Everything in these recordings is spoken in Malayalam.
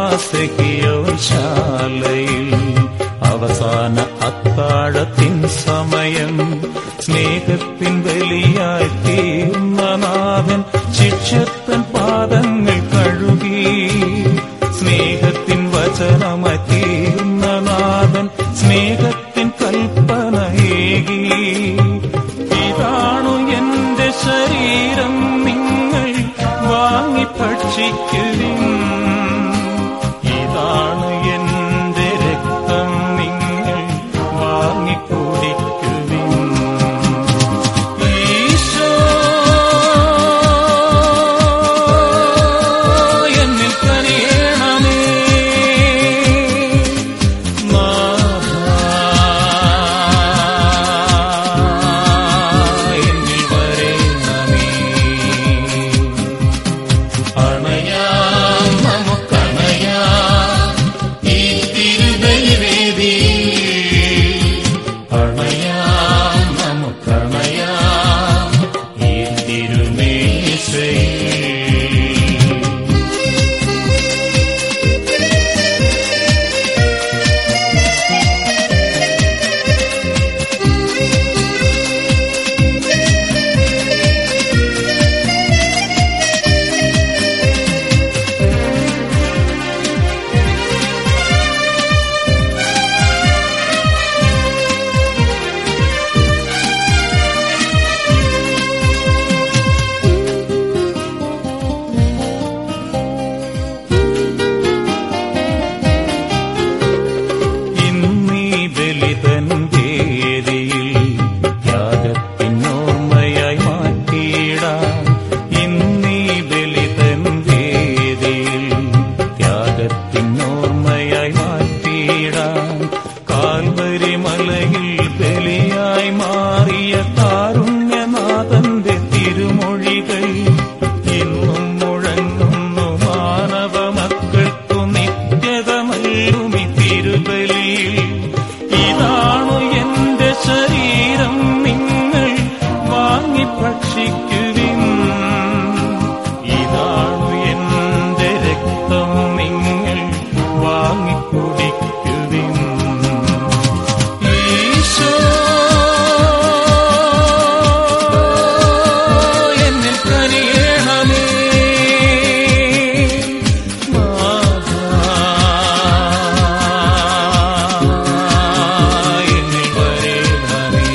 സെഹിയോൻ ശാലയിൽ അവസാന അത്താഴത്തിൻ സമയം. സ്നേഹത്തിൻ ബലിയായി തീർന്ന നാഥൻ ശിഷ്യത്തൻ പാദങ്ങൾ കഴുകി. സ്നേഹത്തിൻ വചനമായി തീർന്ന നാഥൻ സ്നേഹത്തിൻ കൽപ്പനയേകി. ഇതാണു എന്റെ ശരീരം, നിങ്ങൾ വാങ്ങി ഭക്ഷിക്കുവിൻ. ഇതാണ് എന്റെ രക്തം, നിങ്ങൾ വാങ്ങി കുടിക്കുവിൻ. ഈശോ എന്നിൽ കനിയണമേ, എന്നിൽ വരേണമേ. അണയാം നമുക്കണയാം ഈ തിരുബലിവേദി. അണയാം നമുക്കണയാം ഈ തിരുമേശയിൽ. ഇന്നീ ബലിതൻ വേദിയിൽ ത്യാഗത്തിനോർമ്മയായി മാറ്റിയിടാം. ഇന്നീ ബലിതൻ വേദിയിൽ ത്യാഗത്തിനോർമ്മയായി മാറ്റിയിടാം. കാൽവരി മലയിൽ ബലിയായി മാറിയ കാരുണ്യനാഥന്റെ തിരുമൊഴികൾ ഇന്നും മുഴങ്ങുന്നു. മാനവ മക്കൾക്കു നിത്യതമല്ലുമി തിരുബലിയിൽ. ഇതാണു എന്റെ ശരീരം, നിങ്ങൾ വാങ്ങി ഭക്ഷിക്കുവിൻ. ഇതാണു എന്റെ രക്തം, നിങ്ങൾ വാങ്ങി കുടിക്കുവിൻ. ഈശോ എന്നിൽ കനിയണമേ, എന്നിൽ വരേണമേ.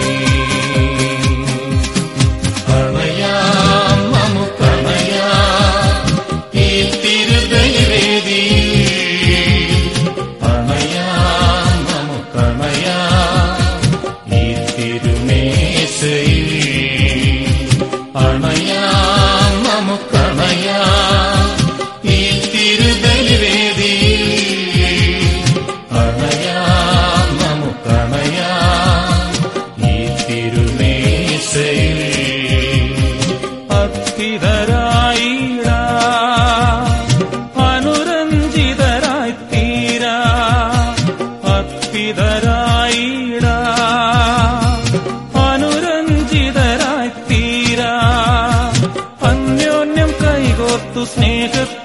അണയാം നമുക്കണയാം ഈ തിരുബലിവേദി. അണയാം നമുക്കണയാം ഈ തിരുമേശയിൽ. അണയാം നമുക്കണയാം ഈ തിരുബലിവേദി. അണയാം നമുക്കണയാം ഈ തിരുമേശയിൽ. അത്ഭുതരായിടാ, അനുരഞ്ജിതരായി തീരാ. അത്ഭുതരായിടാ, അനുരഞ്ജിതരായി തീരാ. അന്യോന്യം കൈകോർത്തു സ്നേഹത്തിൽ